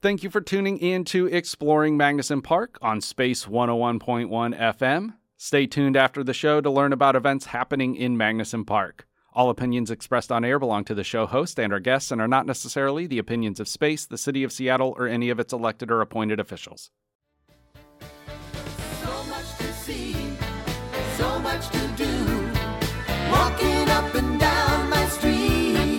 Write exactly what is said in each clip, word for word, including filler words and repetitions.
Thank you for tuning in to Exploring Magnuson Park on Space one oh one point one F M. Stay tuned after the show to learn about events happening in Magnuson Park. All opinions expressed on air belong to the show host and our guests and are not necessarily the opinions of Space, the City of Seattle, or any of its elected or appointed officials. So much to see, so much to do, walking up and down my street.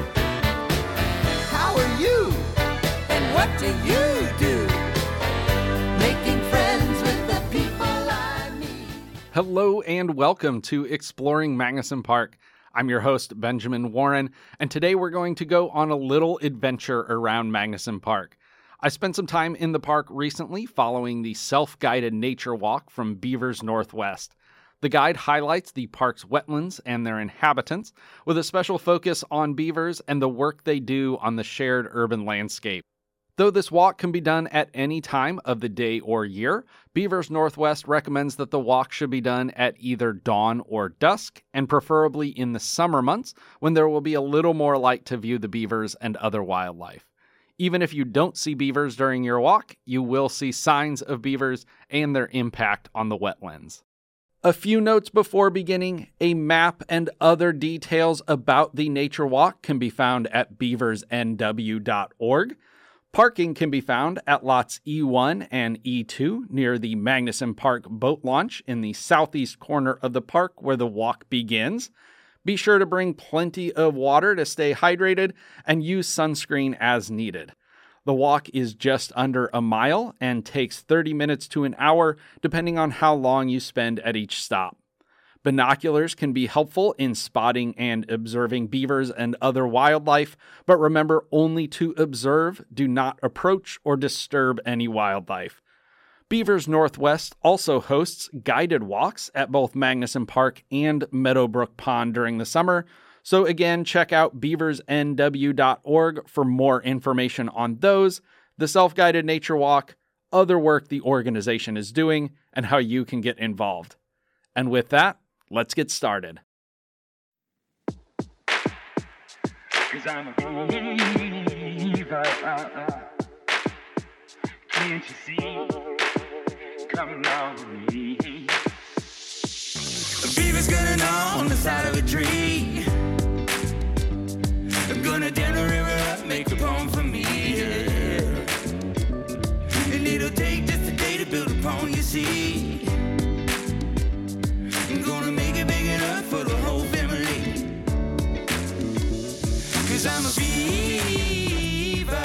How are you? And what do you do? Making friends with the people I meet. Hello and welcome to Exploring Magnuson Park. I'm your host, Benjamin Warren, and today we're going to go on a little adventure around Magnuson Park. I spent some time in the park recently following the self-guided nature walk from Beavers Northwest. The guide highlights the park's wetlands and their inhabitants, with a special focus on beavers and the work they do on the shared urban landscape. Though this walk can be done at any time of the day or year, Beavers Northwest recommends that the walk should be done at either dawn or dusk, and preferably in the summer months when there will be a little more light to view the beavers and other wildlife. Even if you don't see beavers during your walk, you will see signs of beavers and their impact on the wetlands. A few notes before beginning: a map and other details about the nature walk can be found at beavers n w dot org. Parking can be found at lots E one and E two near the Magnuson Park boat launch in the southeast corner of the park where the walk begins. Be sure to bring plenty of water to stay hydrated and use sunscreen as needed. The walk is just under a mile and takes thirty minutes to an hour, depending on how long you spend at each stop. Binoculars can be helpful in spotting and observing beavers and other wildlife, but remember only to observe, do not approach or disturb any wildlife. Beavers Northwest also hosts guided walks at both Magnuson Park and Meadowbrook Pond during the summer, so again, check out beavers n w dot org for more information on those, the self-guided nature walk, other work the organization is doing, and how you can get involved. And with that, let's get started. 'Cause I'm a believer. Can't you see? Come along with me. A beaver's gonna gnaw on the side of a tree. I'm gonna dam the river up, make a poem for me. And it'll take just a day to build a poem, you see. I'm gonna make it big enough for the whole family. 'Cause I'm a beaver.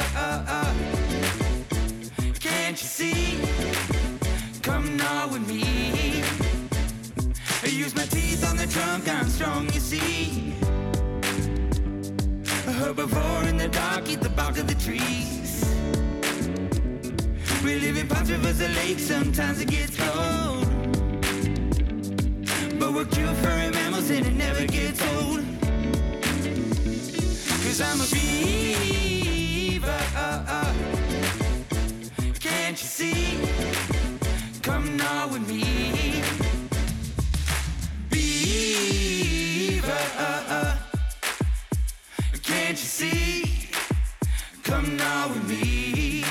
Can't you see? Come gnaw with me. I use my teeth on the trunk, I'm strong, you see. A herbivore in the dark, eat the bark of the trees. We live in parts, rivers, and lakes, sometimes it gets cold. But we're cute furry mammals and it never gets old. 'Cause I'm a beaver. Can't you see? Come gnaw with me. Beaver. Can't you see? Come gnaw with me.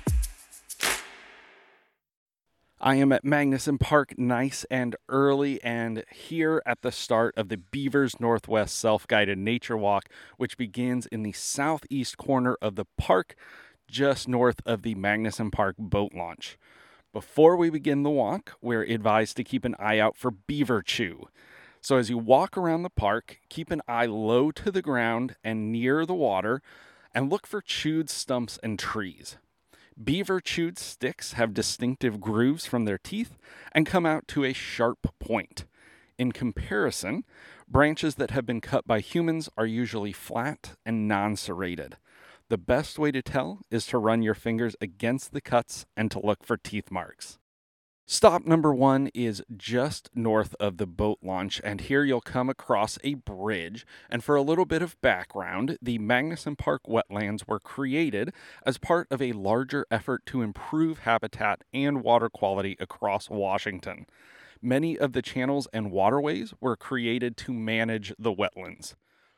I am at Magnuson Park nice and early, and here at the start of the Beavers Northwest Self-Guided Nature Walk, which begins in the southeast corner of the park, just north of the Magnuson Park boat launch. Before we begin the walk, we're advised to keep an eye out for beaver chew. So as you walk around the park, keep an eye low to the ground and near the water, and look for chewed stumps and trees. Beaver chewed sticks have distinctive grooves from their teeth and come out to a sharp point. In comparison, branches that have been cut by humans are usually flat and non-serrated. The best way to tell is to run your fingers against the cuts and to look for teeth marks. Stop number one is just north of the boat launch, and here you'll come across a bridge. And for a little bit of background, the Magnuson Park wetlands were created as part of a larger effort to improve habitat and water quality across Washington. Many of the channels and waterways were created to manage the wetlands.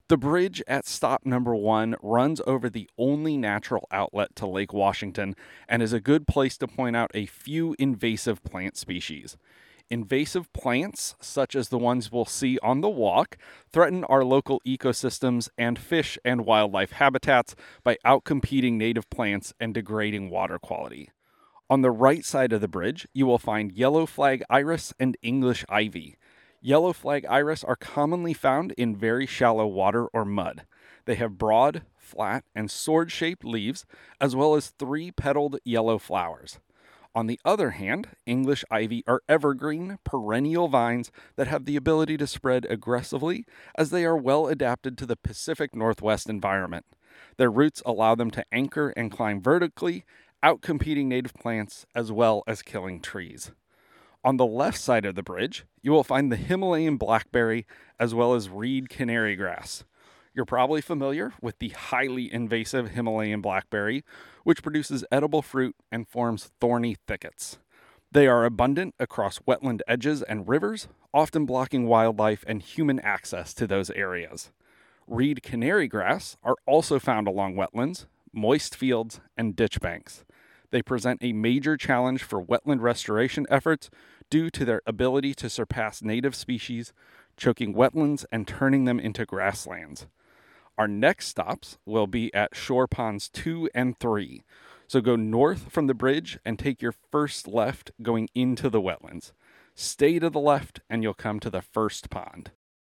The bridge at stop number one runs over the only natural outlet to Lake Washington and is a good place to point out a few invasive plant species. Invasive plants, such as the ones we'll see on the walk, threaten our local ecosystems and fish and wildlife habitats by outcompeting native plants and degrading water quality. On the right side of the bridge, you will find yellow flag iris and English ivy. Yellow flag iris are commonly found in very shallow water or mud. They have broad, flat, and sword-shaped leaves, as well as three-petaled yellow flowers. On the other hand, English ivy are evergreen, perennial vines that have the ability to spread aggressively as they are well adapted to the Pacific Northwest environment. Their roots allow them to anchor and climb vertically, outcompeting native plants as well as killing trees. On the left side of the bridge, you will find the Himalayan blackberry as well as reed canary grass. You're probably familiar with the highly invasive Himalayan blackberry, which produces edible fruit and forms thorny thickets. They are abundant across wetland edges and rivers, often blocking wildlife and human access to those areas. Reed canary grass are also found along wetlands, moist fields, and ditch banks. They present a major challenge for wetland restoration efforts due to their ability to surpass native species, choking wetlands and turning them into grasslands. Our next stops will be at shore ponds two and three. So go north from the bridge and take your first left going into the wetlands. Stay to the left and you'll come to the first pond.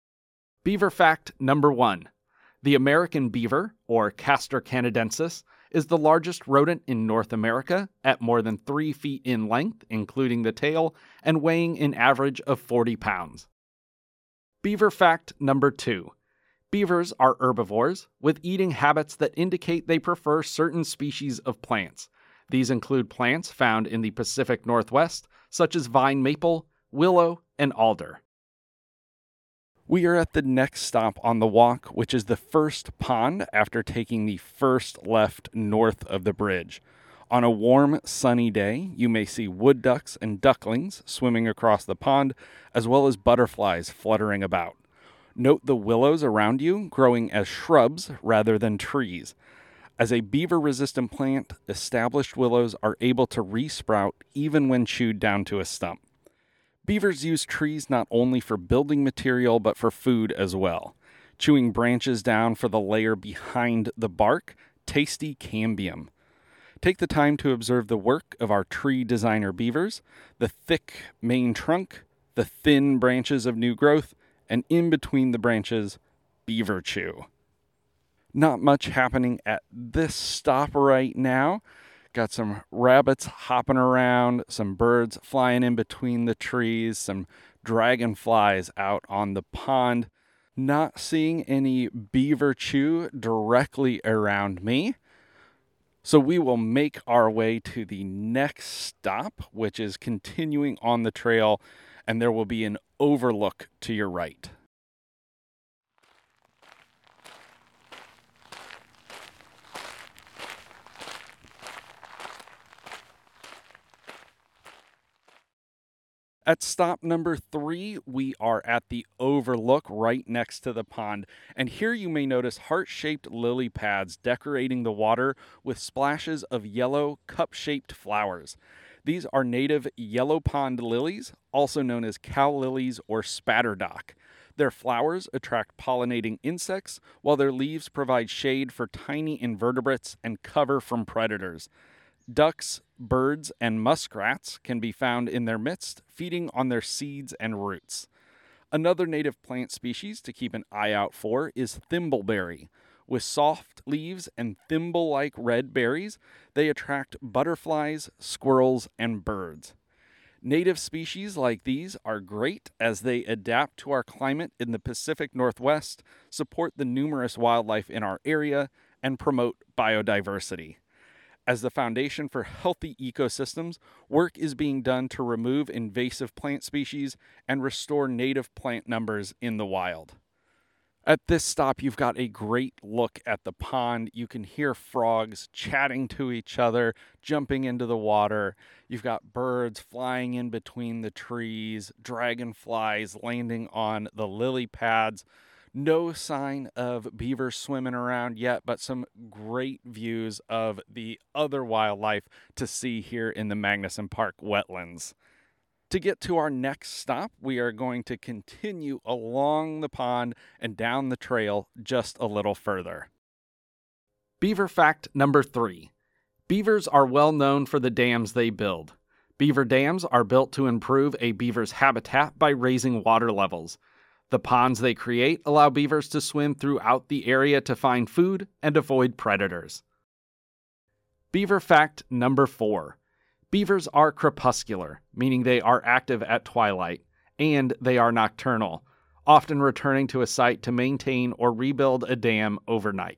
Beaver fact number one. The American beaver, or Castor canadensis, is the largest rodent in North America at more than three feet in length, including the tail, and weighing an average of forty pounds. Beaver fact number two. Beavers are herbivores with eating habits that indicate they prefer certain species of plants. These include plants found in the Pacific Northwest, such as vine maple, willow, and alder. We are at the next stop on the walk, which is the first pond after taking the first left north of the bridge. On a warm, sunny day, you may see wood ducks and ducklings swimming across the pond, as well as butterflies fluttering about. Note the willows around you growing as shrubs rather than trees. As a beaver-resistant plant, established willows are able to resprout even when chewed down to a stump. Beavers use trees not only for building material, but for food as well, chewing branches down for the layer behind the bark, tasty cambium. Take the time to observe the work of our tree designer beavers, the thick main trunk, the thin branches of new growth, and in between the branches, beaver chew. Not much happening at this stop right now. Got some rabbits hopping around, some birds flying in between the trees, some dragonflies out on the pond. Not seeing any beaver chew directly around me. So we will make our way to the next stop, which is continuing on the trail, and there will be an overlook to your right. At stop number three, we are at the overlook right next to the pond, and here you may notice heart-shaped lily pads decorating the water with splashes of yellow cup-shaped flowers. These are native yellow pond lilies, also known as cow lilies or spatterdock. Their flowers attract pollinating insects, while their leaves provide shade for tiny invertebrates and cover from predators. Ducks, birds, and muskrats can be found in their midst, feeding on their seeds and roots. Another native plant species to keep an eye out for is thimbleberry. With soft leaves and thimble-like red berries, they attract butterflies, squirrels, and birds. Native species like these are great as they adapt to our climate in the Pacific Northwest, support the numerous wildlife in our area, and promote biodiversity. As the foundation for healthy ecosystems, work is being done to remove invasive plant species and restore native plant numbers in the wild. At this stop, you've got a great look at the pond. You can hear frogs chatting to each other, jumping into the water. You've got birds flying in between the trees, dragonflies landing on the lily pads. No sign of beavers swimming around yet, but some great views of the other wildlife to see here in the Magnuson Park wetlands. To get to our next stop, we are going to continue along the pond and down the trail just a little further. Beaver fact number three. Beavers are well known for the dams they build. Beaver dams are built to improve a beaver's habitat by raising water levels. The ponds they create allow beavers to swim throughout the area to find food and avoid predators. Beaver fact number four. Beavers are crepuscular, meaning they are active at twilight, and they are nocturnal, often returning to a site to maintain or rebuild a dam overnight.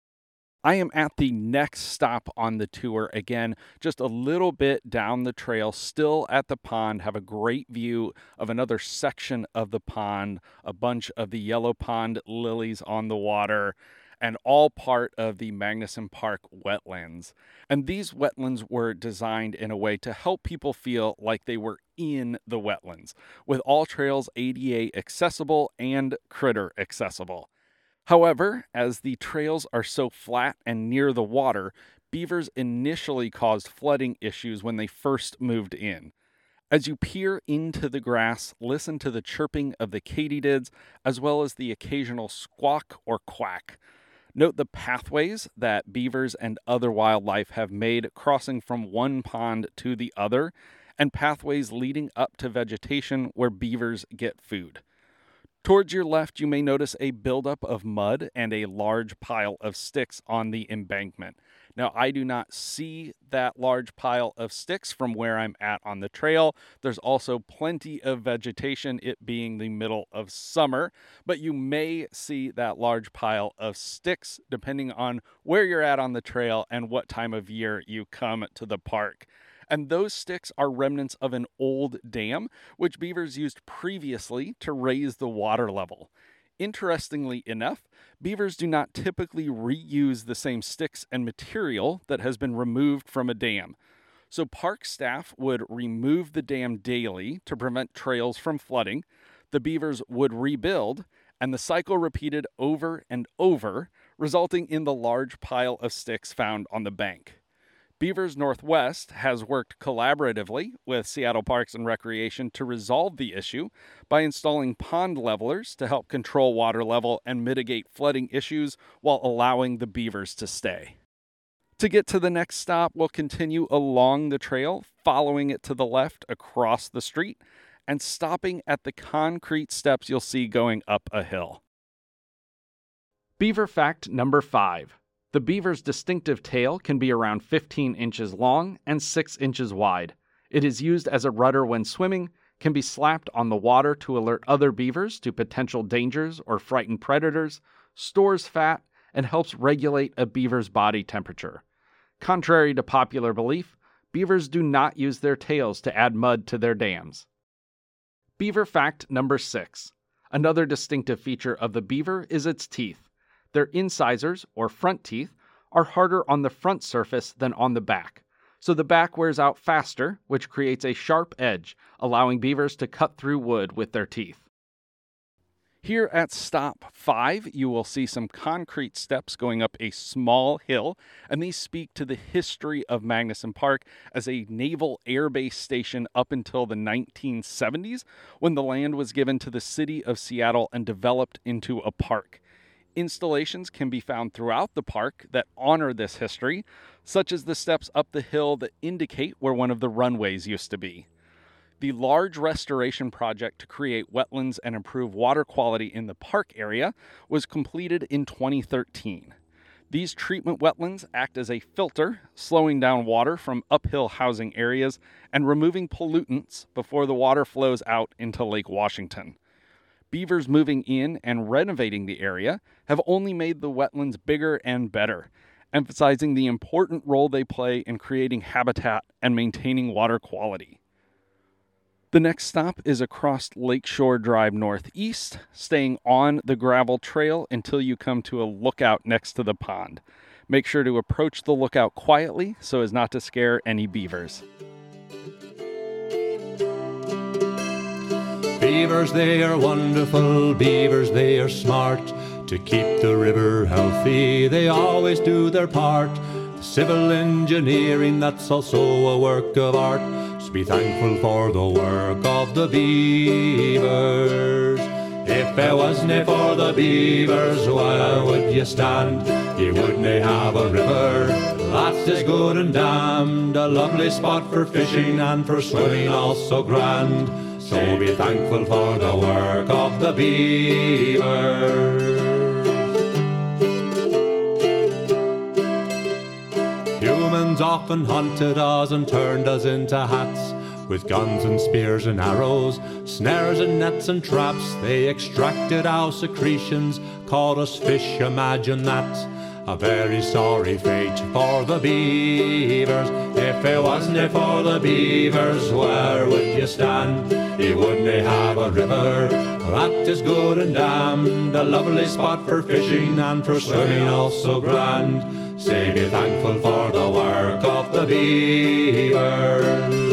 I am at the next stop on the tour again, just a little bit down the trail, still at the pond, have a great view of another section of the pond, a bunch of the yellow pond lilies on the water, and all part of the Magnuson Park wetlands. And these wetlands were designed in a way to help people feel like they were in the wetlands, with all trails A D A accessible and critter accessible. However, as the trails are so flat and near the water, beavers initially caused flooding issues when they first moved in. As you peer into the grass, listen to the chirping of the katydids, as well as the occasional squawk or quack. Note the pathways that beavers and other wildlife have made crossing from one pond to the other, and pathways leading up to vegetation where beavers get food. Towards your left, you may notice a buildup of mud and a large pile of sticks on the embankment. Now, I do not see that large pile of sticks from where I'm at on the trail. There's also plenty of vegetation, it being the middle of summer, but you may see that large pile of sticks depending on where you're at on the trail and what time of year you come to the park. And those sticks are remnants of an old dam, which beavers used previously to raise the water level. Interestingly enough, beavers do not typically reuse the same sticks and material that has been removed from a dam. So park staff would remove the dam daily to prevent trails from flooding, the beavers would rebuild, and the cycle repeated over and over, resulting in the large pile of sticks found on the bank. Beavers Northwest has worked collaboratively with Seattle Parks and Recreation to resolve the issue by installing pond levelers to help control water level and mitigate flooding issues while allowing the beavers to stay. To get to the next stop, we'll continue along the trail, following it to the left across the street, and stopping at the concrete steps you'll see going up a hill. Beaver fact number five. The beaver's distinctive tail can be around fifteen inches long and six inches wide. It is used as a rudder when swimming, can be slapped on the water to alert other beavers to potential dangers or frighten predators, stores fat, and helps regulate a beaver's body temperature. Contrary to popular belief, beavers do not use their tails to add mud to their dams. Beaver fact number six. Another distinctive feature of the beaver is its teeth. Their incisors, or front teeth, are harder on the front surface than on the back, so the back wears out faster, which creates a sharp edge, allowing beavers to cut through wood with their teeth. Here at stop five, you will see some concrete steps going up a small hill, and these speak to the history of Magnuson Park as a naval air base station up until the nineteen seventies, when the land was given to the city of Seattle and developed into a park. Installations can be found throughout the park that honor this history, such as the steps up the hill that indicate where one of the runways used to be. The large restoration project to create wetlands and improve water quality in the park area was completed in twenty thirteen. These treatment wetlands act as a filter, slowing down water from uphill housing areas and removing pollutants before the water flows out into Lake Washington. Beavers moving in and renovating the area have only made the wetlands bigger and better, emphasizing the important role they play in creating habitat and maintaining water quality. The next stop is across Lakeshore Drive Northeast, staying on the gravel trail until you come to a lookout next to the pond. Make sure to approach the lookout quietly so as not to scare any beavers. Beavers, they are wonderful, beavers, they are smart. To keep the river healthy, they always do their part. Civil engineering, that's also a work of art. So be thankful for the work of the beavers. If it wasn't for the beavers, where would you stand? You wouldn't have a river that's as good and damned. A lovely spot for fishing and for swimming, also grand. So be thankful for the work of the beavers. Humans often hunted us and turned us into hats. With guns and spears and arrows, snares and nets and traps, they extracted our secretions, caught us fish, imagine that. A very sorry fate for the beavers. If it wasn't for the beavers, where would you stand? You wouldn't have a river that is good and damned. A lovely spot for fishing and for swimming, also grand. Say be thankful for the work of the beavers.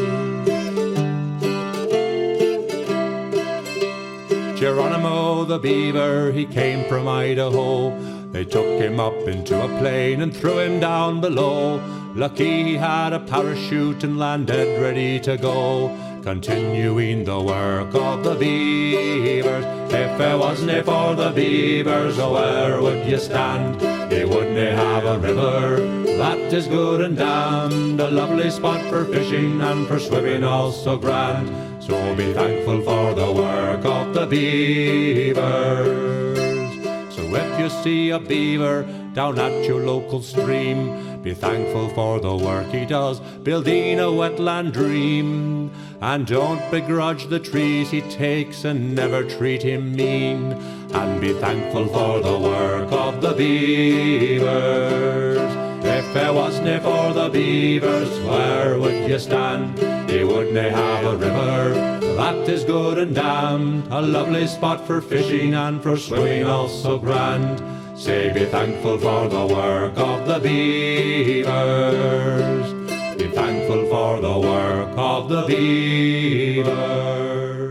Geronimo the beaver, he came from Idaho. They took him up into a plane and threw him down below. Lucky he had a parachute and landed ready to go, continuing the work of the beavers. If it wasn't for the beavers, where would you stand? You wouldn't have a river that is good and damned. A lovely spot for fishing and for swimming, also grand. So be thankful for the work of the beavers. So if you see a beaver down at your local stream, be thankful for the work he does, building a wetland dream. And don't begrudge the trees he takes and never treat him mean. And be thankful for the work of the beavers. If it wasn't for the beavers, where would you stand? You wouldn't have a river that is good and damned. A lovely spot for fishing and for swimming, also grand. Say be thankful for the work of the beavers. Be thankful for the work of the beavers.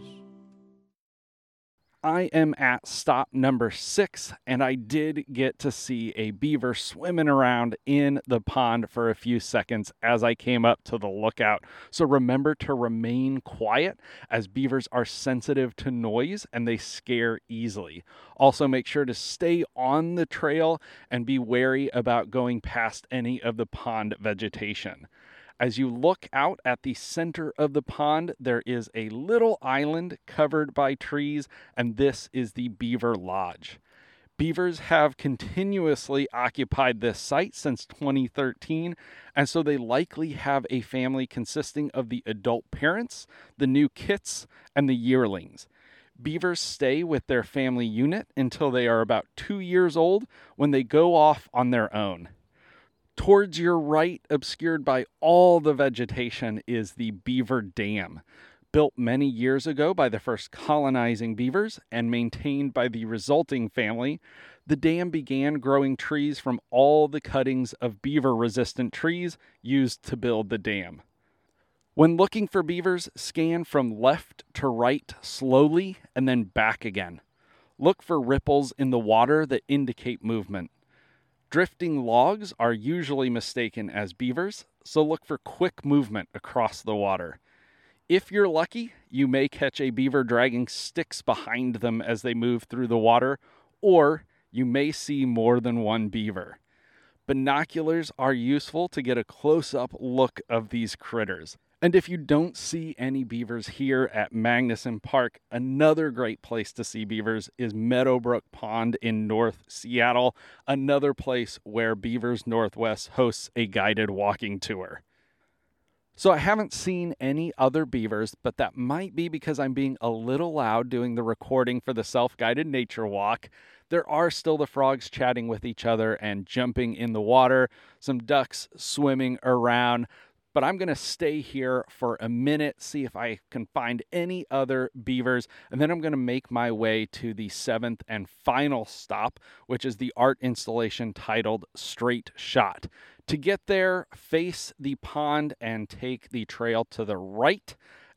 I am at stop number six, and I did get to see a beaver swimming around in the pond for a few seconds as I came up to the lookout. So remember to remain quiet, as beavers are sensitive to noise and they scare easily. Also, make sure to stay on the trail and be wary about going past any of the pond vegetation. As you look out at the center of the pond, there is a little island covered by trees, and this is the Beaver Lodge. Beavers have continuously occupied this site since twenty thirteen, and so they likely have a family consisting of the adult parents, the new kits, and the yearlings. Beavers stay with their family unit until they are about two years old, when they go off on their own. Towards your right, obscured by all the vegetation, is the Beaver Dam. Built many years ago by the first colonizing beavers and maintained by the resulting family, the dam began growing trees from all the cuttings of beaver-resistant trees used to build the dam. When looking for beavers, scan from left to right slowly and then back again. Look for ripples in the water that indicate movement. Drifting logs are usually mistaken as beavers, so look for quick movement across the water. If you're lucky, you may catch a beaver dragging sticks behind them as they move through the water, or you may see more than one beaver. Binoculars are useful to get a close-up look of these critters. And if you don't see any beavers here at Magnuson Park, another great place to see beavers is Meadowbrook Pond in North Seattle, another place where Beavers Northwest hosts a guided walking tour. So I haven't seen any other beavers, but that might be because I'm being a little loud doing the recording for the self-guided nature walk. There are still the frogs chatting with each other and jumping in the water, some ducks swimming around. But I'm going to stay here for a minute, see if I can find any other beavers, and then I'm going to make my way to the seventh and final stop, which is the art installation titled Straight Shot. To get there, face the pond and take the trail to the right,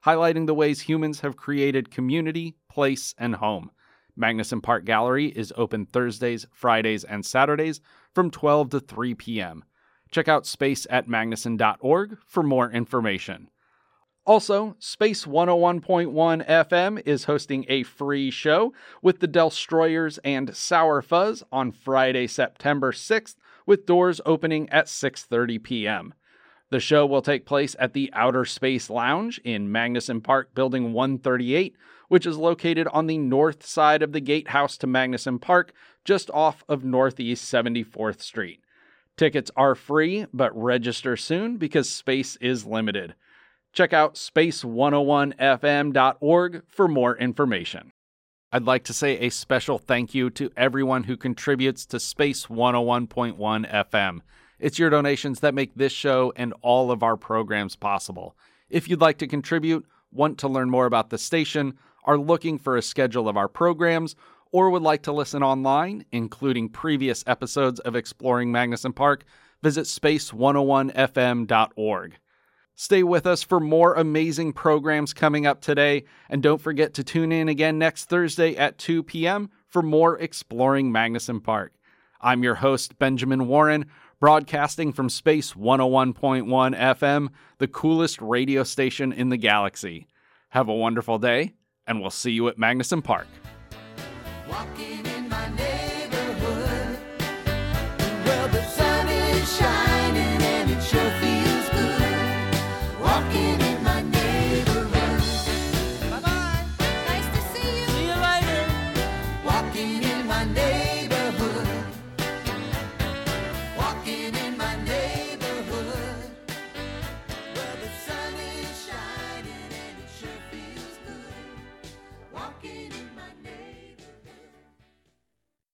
highlighting the ways humans have created community, place, and home. Magnuson Park Gallery is open Thursdays, Fridays, and Saturdays from twelve to three p.m. Check out space at magnuson dot org for more information. Also, Space one oh one point one F M is hosting a free show with the Delstroyers and Sour Fuzz on Friday, September sixth, with doors opening at six thirty p.m. The show will take place at the Outer Space Lounge in Magnuson Park Building one thirty-eight, which is located on the north side of the gatehouse to Magnuson Park, just off of Northeast seventy-fourth Street. Tickets are free, but register soon because space is limited. Check out space one oh one f m dot org for more information. I'd like to say a special thank you to everyone who contributes to Space one oh one point one F M. It's your donations that make this show and all of our programs possible. If you'd like to contribute, want to learn more about the station, are looking for a schedule of our programs, or would like to listen online, including previous episodes of Exploring Magnuson Park, visit space one oh one f m dot org. Stay with us for more amazing programs coming up today, and don't forget to tune in again next Thursday at two p.m. for more Exploring Magnuson Park. I'm your host, Benjamin Warren, broadcasting from Space one oh one point one F M, the coolest radio station in the galaxy. Have a wonderful day, and we'll see you at Magnuson Park. Walking